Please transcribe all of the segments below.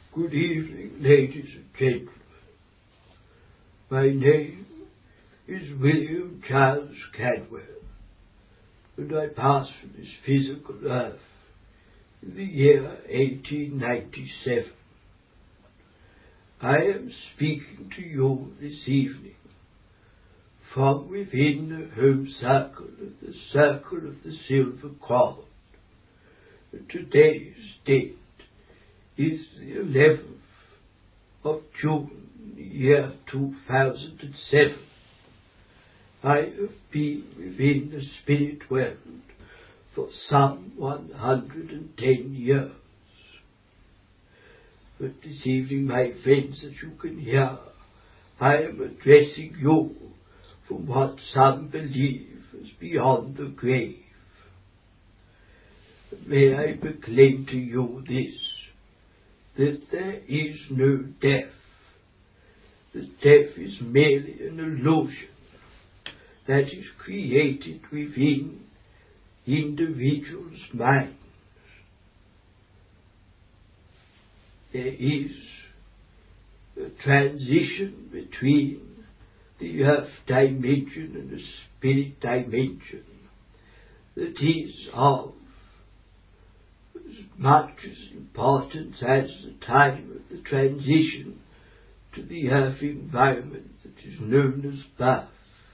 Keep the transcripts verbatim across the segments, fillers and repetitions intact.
Good evening, ladies and gentlemen. My name is William Charles Cadwell, and I pass from this physical earth in the year eighteen ninety-seven. I am speaking to you this evening from within the home circle of the Circle of the Silver Cord. And today's date is the eleventh of June, the year two thousand seven. I have been within the spirit world for some one hundred ten years. But this evening, my friends, as you can hear, I am addressing you from what some believe is beyond the grave. May I proclaim to you this, that there is no death. That death is merely an illusion that is created within individuals' minds. There is a transition between the earth dimension and the spirit dimension that is of as much as importance as the time of the transition to the earth environment that is known as birth.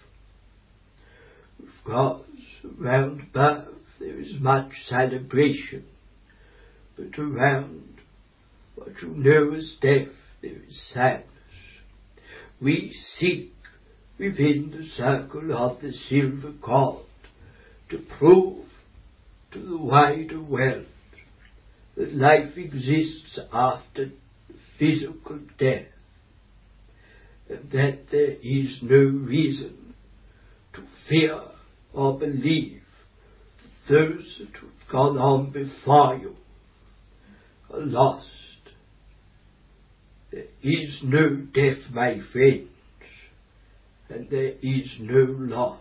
Of course, around birth there is much celebration, but around what you know as death there is sadness. We seek within the circle of the silver cord to prove to the wider world that life exists after physical death, and that there is no reason to fear or believe that those that have gone on before you are lost. There is no death, my friends, and there is no loss.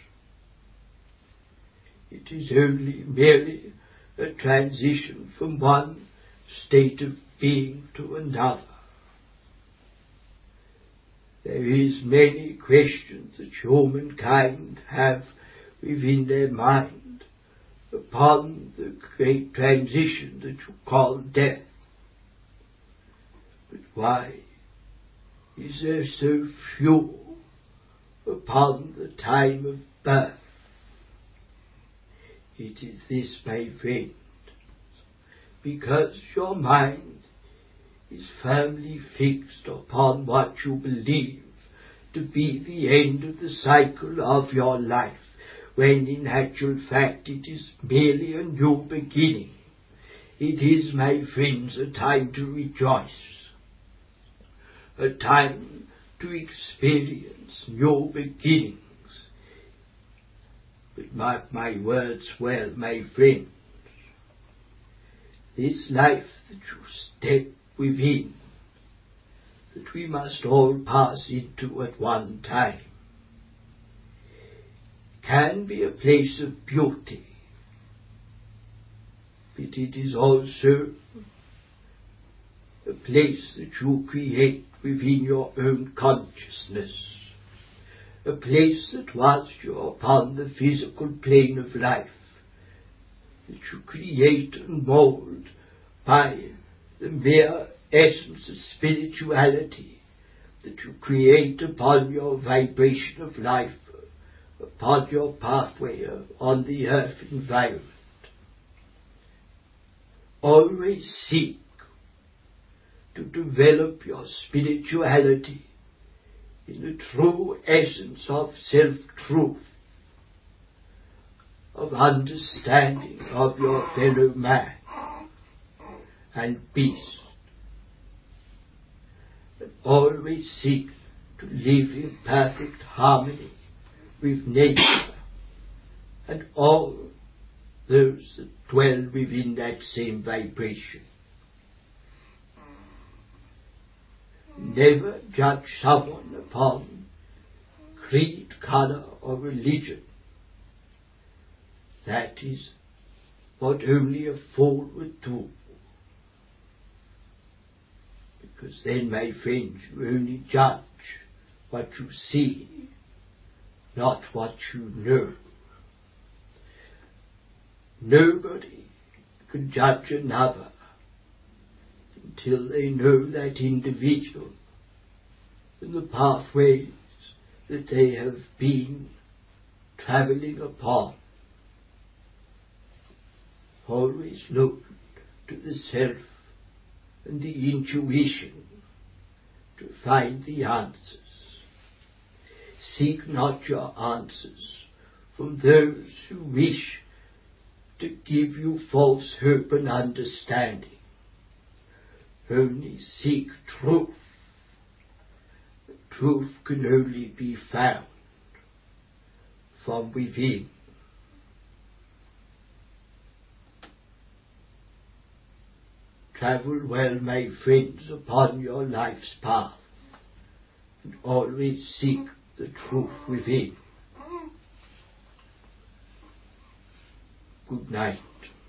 It is only merely a transition from one state of being to another. There is many questions that humankind have within their mind upon the great transition that you call death. But why is there so few upon the time of birth? It is this, my friend, because your mind is firmly fixed upon what you believe to be the end of the cycle of your life, when in actual fact it is merely a new beginning. It is, my friends, a time to rejoice, a time to experience new beginnings. But mark my words well, my friends, this life that you step within, that we must all pass into at one time, can be a place of beauty, but it is also a place that you create within your own consciousness, a place that whilst you are upon the physical plane of life, that you create and mould by the mere essence of spirituality, that you create upon your vibration of life, upon your pathway on the earth environment. Always seek to develop your spirituality in the true essence of self-truth, of understanding of your fellow man and beast, and always seek to live in perfect harmony with nature and all those that dwell within that same vibration. Never judge someone upon creed, colour or religion. That is what only a fool would do. because then, my friends, you only judge what you see, not what you know. Nobody can judge another until they know that individual and the pathways that they have been travelling upon. Always look to the self and the intuition to find the answers. Seek not your answers from those who wish to give you false hope and understanding. Only seek truth. Truth can only be found from within. Travel well, my friends, upon your life's path, and always seek the truth within. Good night.